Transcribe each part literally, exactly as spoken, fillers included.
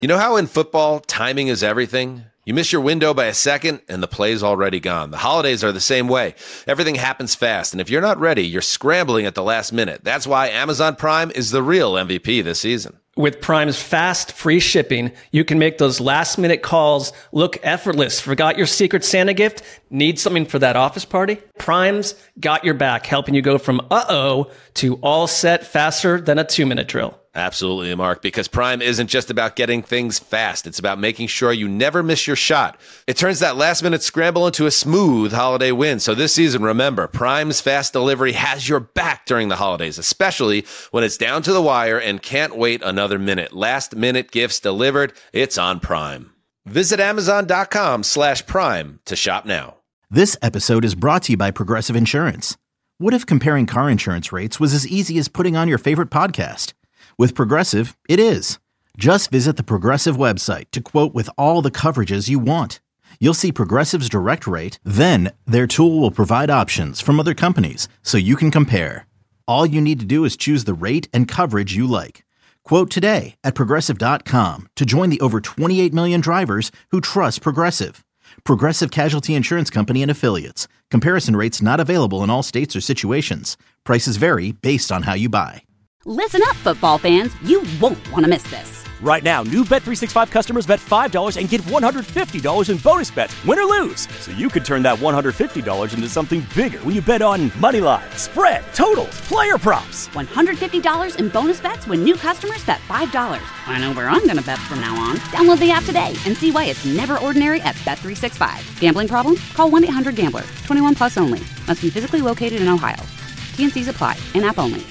You know how in football, timing is everything? You miss your window by a second, and the play's already gone. The holidays are the same way. Everything happens fast, and if you're not ready, you're scrambling at the last minute. That's why Amazon Prime is the real M V P this season. With Prime's fast, free shipping, you can make those last-minute calls look effortless. Forgot your Secret Santa gift? Need something for that office party? Prime's got your back, helping you go from uh-oh to all set faster than a two-minute drill. Absolutely, Mark, because Prime isn't just about getting things fast. It's about making sure you never miss your shot. It turns that last-minute scramble into a smooth holiday win. So this season, remember, Prime's fast delivery has your back during the holidays, especially when it's down to the wire and can't wait another minute. Last-minute gifts delivered, it's on Prime. Visit Amazon.com slash Prime to shop now. This episode is brought to you by Progressive Insurance. What if comparing car insurance rates was as easy as putting on your favorite podcast? With Progressive, it is. Just visit the Progressive website to quote with all the coverages you want. You'll see Progressive's direct rate, then their tool will provide options from other companies so you can compare. All you need to do is choose the rate and coverage you like. Quote today at Progressive dot com to join the over twenty-eight million drivers who trust Progressive. Progressive Casualty Insurance Company and Affiliates. Comparison rates not available in all states or situations. Prices vary based on how you buy. Listen up, football fans. You won't want to miss this. Right now, new Bet three sixty-five customers bet five dollars and get one hundred fifty dollars in bonus bets, win or lose. So you could turn that one hundred fifty dollars into something bigger when you bet on money line, spread, totals, player props. one hundred fifty dollars in bonus bets when new customers bet five dollars. I know where I'm going to bet from now on. Download the app today and see why it's never ordinary at Bet three sixty-five. Gambling problem? Call one eight hundred gambler. twenty-one plus only. Must be physically located in Ohio. T and C's apply. In-app only.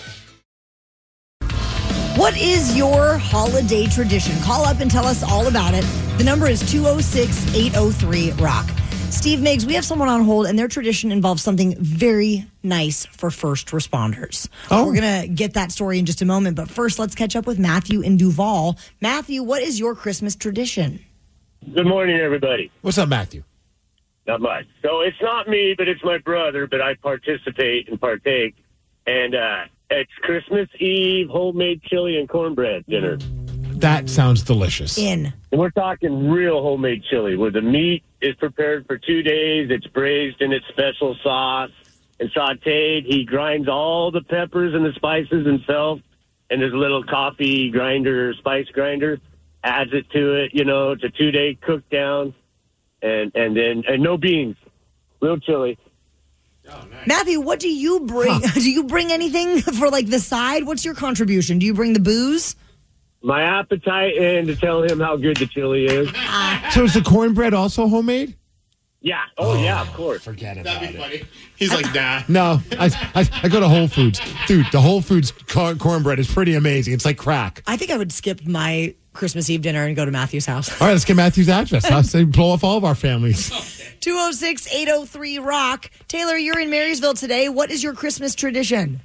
What is your holiday tradition? Call up and tell us all about it. The number is two oh six, eight oh three, rock. Steve Miggs, we have someone on hold, and their tradition involves something very nice for first responders. Oh. We're going to get that story in just a moment, but first, let's catch up with Matthew in Duval. Matthew, what is your Christmas tradition? Good morning, everybody. What's up, Matthew? Not much. So it's not me, but it's my brother, but I participate and partake, and uh it's Christmas Eve homemade chili and cornbread dinner. That sounds delicious. In. And we're talking real homemade chili where the meat is prepared for two days. It's braised in its special sauce and sauteed. He grinds all the peppers and the spices himself in his little coffee grinder, spice grinder, adds it to it. You know, it's a two-day cook down. And, and then and no beans, real chili. Oh, nice. Matthew, what do you bring? Huh. Do you bring anything for like the side? What's your contribution? Do you bring the booze? My appetite and to tell him how good the chili is. Uh, so is the cornbread also homemade? Yeah. Oh, oh yeah, of course. Forget about That'd be it. funny. He's like, nah. No, I, I I go to Whole Foods. Dude, the Whole Foods corn, cornbread is pretty amazing. It's like crack. I think I would skip my Christmas Eve dinner and go to Matthew's house. All right, let's get Matthew's address. I'll say blow off all of our families. two oh six, eight oh three, rock. Taylor, you're in Marysville today. What is your Christmas tradition?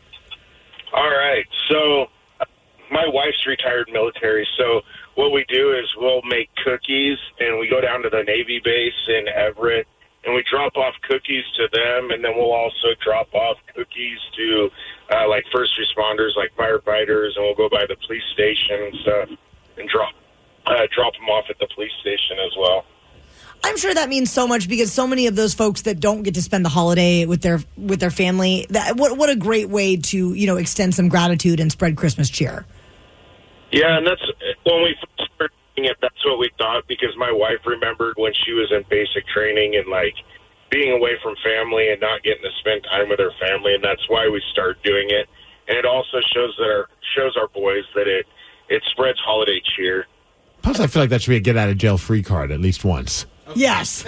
All right. So my wife's retired military, so what we do is we'll make cookies, and we go down to the Navy base in Everett, and we drop off cookies to them, and then we'll also drop off cookies to, uh, like, first responders, like firefighters, and we'll go by the police station and stuff and drop, uh, drop them off at the police station as well. I'm sure that means so much because so many of those folks that don't get to spend the holiday with their with their family, that what what a great way to, you know, extend some gratitude and spread Christmas cheer. Yeah, and that's when we first started doing it, that's what we thought, because my wife remembered when she was in basic training and, like, being away from family and not getting to spend time with her family, and that's why we started doing it. And it also shows that our shows our boys that it, it spreads holiday cheer. Plus, I feel like that should be a get-out-of-jail-free card at least once. Yes.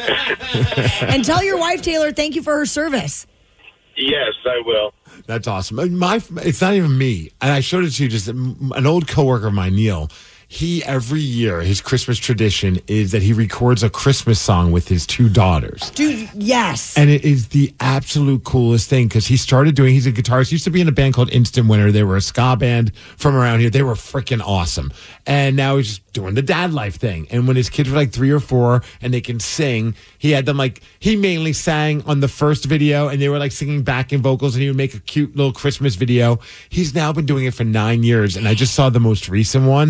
And tell your wife, Taylor, thank you for her service. Yes, I will. That's awesome. My, it's not even me. And I showed it to you, just an old coworker of mine, Neil. He, every year, his Christmas tradition is that he records a Christmas song with his two daughters. Dude, yes. And it is the absolute coolest thing because he started doing, he's a guitarist. He used to be in a band called Instant Winter. They were a ska band from around here. They were freaking awesome. And now he's just doing the dad life thing. And when his kids were like three or four and they can sing, he had them like, he mainly sang on the first video and they were like singing backing vocals and he would make a cute little Christmas video. He's now been doing it for nine years. And I just saw the most recent one.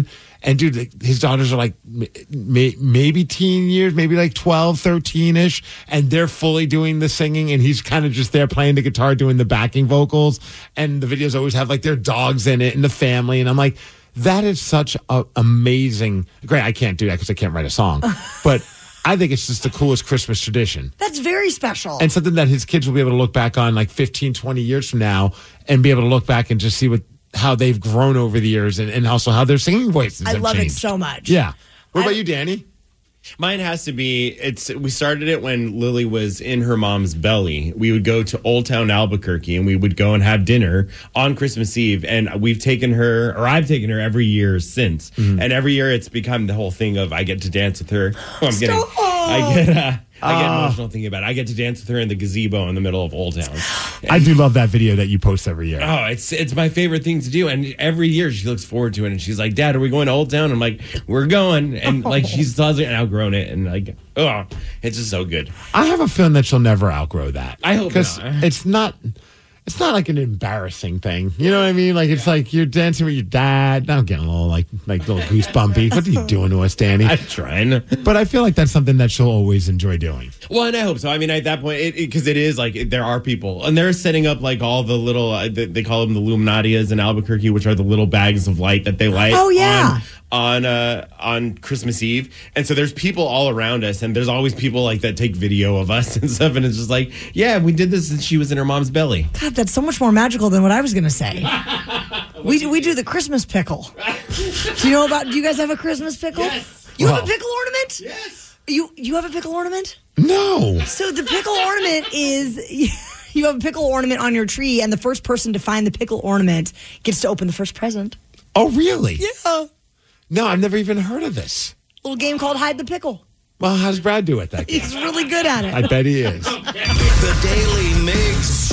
And dude, his daughters are like may, maybe teen years, maybe like twelve, thirteen-ish, and they're fully doing the singing, and he's kind of just there playing the guitar, doing the backing vocals. And the videos always have like their dogs in it and the family. And I'm like, that is such a amazing, great. I can't do that because I can't write a song, but I think it's just the coolest Christmas tradition. That's very special. And something that his kids will be able to look back on like fifteen, twenty years from now and be able to look back and just see what how they've grown over the years and, and also how their singing voices I have love changed. it so much. Yeah. What I, about you, Danny? Mine has to be, it's. we started it when Lily was in her mom's belly. We would go to Old Town Albuquerque and we would go and have dinner on Christmas Eve. And we've taken her, or I've taken her every year since. Mm-hmm. And every year it's become the whole thing of I get to dance with her. Oh, I'm Stop. getting, I get, uh, I get emotional thinking about it. I get to dance with her in the gazebo in the middle of Old Town. I do love that video that you post every year. Oh, it's it's my favorite thing to do. And every year she looks forward to it. And she's like, Dad, are we going to Old Town? I'm like, we're going. And like she's hasn't outgrown it. And like, oh, it's just so good. I have a feeling that she'll never outgrow that. I hope Because not. it's not... It's not like an embarrassing thing. You know what I mean? Like, it's like you're dancing with your dad. I'm getting a little, like, like a little goosebumpy. What are you doing to us, Danny? I'm trying. But I feel like that's something that she'll always enjoy doing. Well, and I hope so. I mean, at that point, because it, it, it is like there are people, and they're setting up like all the little, uh, they, they call them the Illuminatias in Albuquerque, which are the little bags of light that they light. Oh, yeah. On on, uh, on Christmas Eve, and so there's people all around us, and there's always people like that take video of us and stuff, and it's just like, yeah, we did this since she was in her mom's belly. God, that's so much more magical than what I was going to say. we we do the Christmas pickle. Do you know about? Do you guys have a Christmas pickle? Yes. You Well, have a pickle ornament? Yes. You you have a pickle ornament? No. So the pickle ornament is you have a pickle ornament on your tree, and the first person to find the pickle ornament gets to open the first present. Oh, really? Yeah. No, I've never even heard of this. Little game called Hide the Pickle. Well, how does Brad do it? That game? He's really good at it. I bet he is. The Daily Migs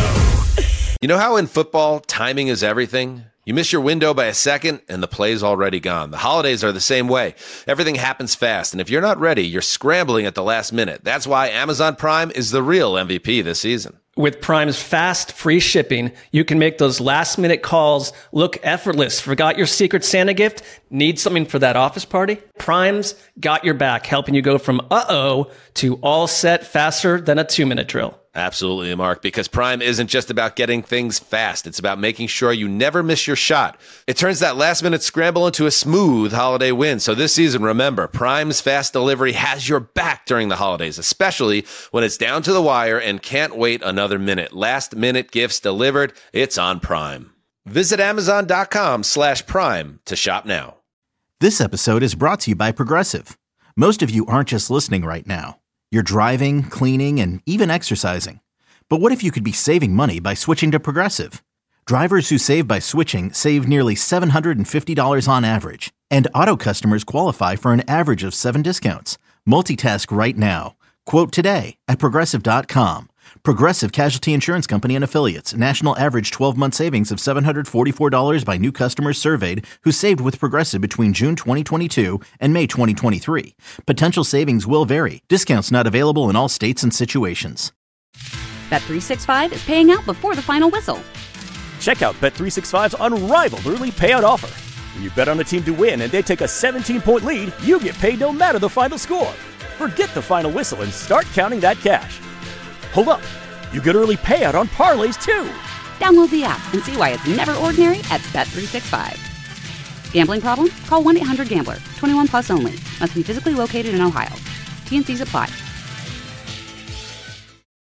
Show. You know how in football, timing is everything? You miss your window by a second, and the play's already gone. The holidays are the same way. Everything happens fast, and if you're not ready, you're scrambling at the last minute. That's why Amazon Prime is the real M V P this season. With Prime's fast, free shipping, you can make those last-minute calls look effortless. Forgot your Secret Santa gift? Need something for that office party? Prime's got your back, helping you go from uh-oh to all set faster than a two-minute drill. Absolutely, Mark, because Prime isn't just about getting things fast. It's about making sure you never miss your shot. It turns that last-minute scramble into a smooth holiday win. So this season, remember, Prime's fast delivery has your back during the holidays, especially when it's down to the wire and can't wait another minute. Last-minute gifts delivered. It's on Prime. Visit Amazon.com slash Prime to shop now. This episode is brought to you by Progressive. Most of you aren't just listening right now. You're driving, cleaning, and even exercising. But what if you could be saving money by switching to Progressive? Drivers who save by switching save nearly seven hundred fifty dollars on average. And auto customers qualify for an average of seven discounts. Multitask right now. Quote today at Progressive dot com. Progressive Casualty Insurance Company and Affiliates. National average twelve-month savings of seven hundred forty-four dollars by new customers surveyed who saved with Progressive between June twenty twenty-two and May twenty twenty-three. Potential savings will vary. Discounts not available in all states and situations. Bet three sixty-five is paying out before the final whistle. Check out Bet three sixty-five's unrivaled early payout offer. When you bet on a team to win and they take a seventeen-point lead, you get paid no matter the final score. Forget the final whistle and start counting that cash. Hold up. You get early payout on parlays, too. Download the app and see why it's never ordinary at Bet three sixty-five. Gambling problem? Call one eight hundred gambler. twenty-one plus only. Must be physically located in Ohio. T N Cs apply.